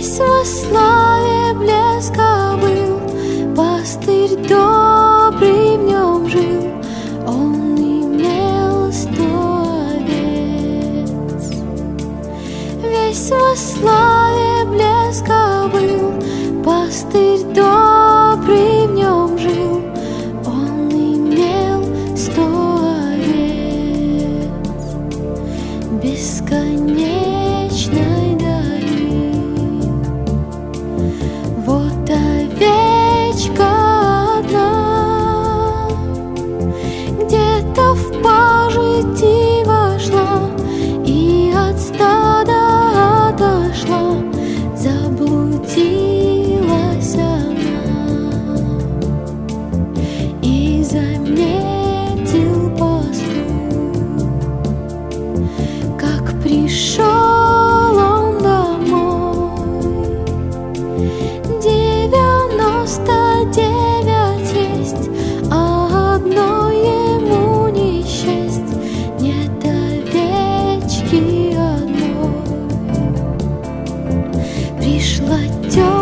Весь во славе блеска был, пастырь добрый в нем жил, он имел 100 овец. Весь во славе блеска был, пастырь добрый в нем жил, он имел 100 овец. Бесконечной дали вот овечка одна, где-то в пажити вошла и от стада отошла, заблудилась она. И заметил пастух, как пришел он домой. 99 есть, а одной ему не счесть, нет овечки одной. Пришла тётя